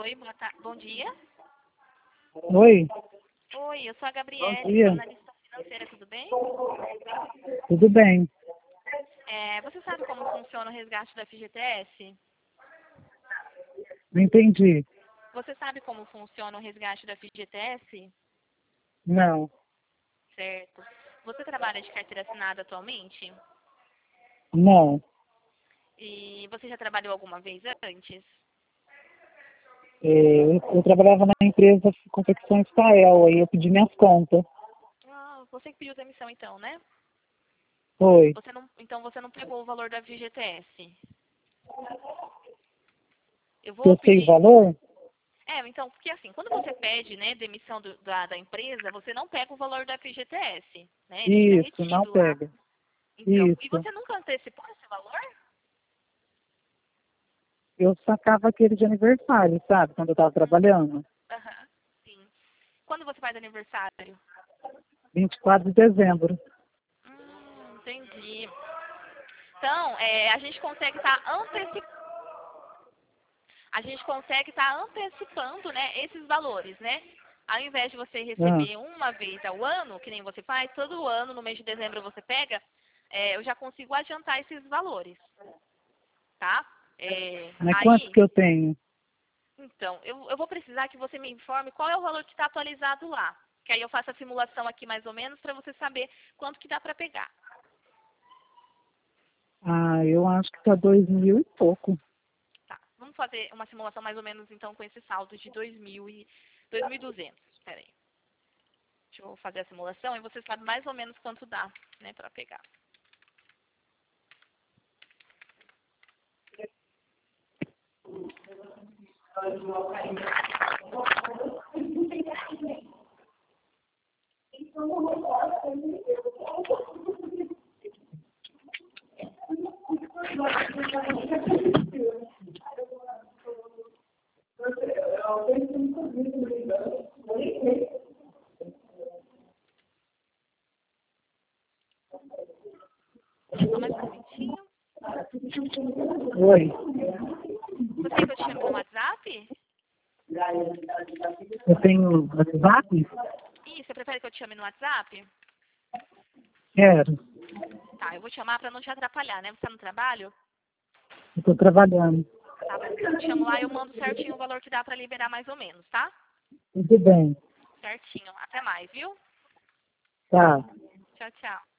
Oi, bom dia. Oi, Oi, eu sou a bom Gabriele, sou dia. analista financeira, tudo bem? Tudo bem? Você sabe como funciona o resgate da FGTS? Não entendi. Você sabe como funciona o resgate da FGTS? Não, Certo. Você trabalha de carteira assinada atualmente? não. E você já trabalhou alguma vez antes? Eu trabalhava na empresa Confecções Fael, aí eu pedi minhas contas. Ah, você que pediu demissão então, né? Foi. Então você não pegou o valor da FGTS. Eu Eu vou sei o pedir. valor? Então, porque assim, quando você pede, né, demissão da empresa, você não pega o valor da FGTS, né? Ele fica Isso, não retido lá. pega. Então, e Isso. você nunca antecipou esse valor? Eu sacava aquele de aniversário, sabe? Quando eu estava trabalhando. Aham, sim. Quando você faz aniversário? 24 de dezembro. Entendi. Então, a gente consegue estar antecipando, né, esses valores, né? Ao invés de você Ah, receber uma vez ao ano, que nem você faz, todo ano, no mês de dezembro você pega, eu já consigo adiantar esses valores, tá? mas quanto Aí, que eu tenho? então, eu vou precisar que você me informe qual é o valor que está atualizado lá. Que aí eu faço a simulação aqui mais ou menos para você saber quanto que dá para pegar. Ah, eu acho que tá 2.000 e pouco. Tá, vamos fazer uma simulação mais ou menos então com esse saldo de 2.200. Espera aí. Deixa eu fazer a simulação e você sabe mais ou menos quanto dá, né, para pegar. Só mais um momentinho. Oi. Você quer que eu te chame no WhatsApp? Eu tenho WhatsApp? Ih, você prefere que eu te chame no WhatsApp? Quero. Tá, eu vou te chamar para não te atrapalhar, né? Você tá no trabalho? Eu tô trabalhando. Tá bom. Eu te chamo lá e eu mando certinho o valor que dá para liberar mais ou menos, tá? Tudo bem. Certinho. Até mais, viu? Tá. Tchau, tchau.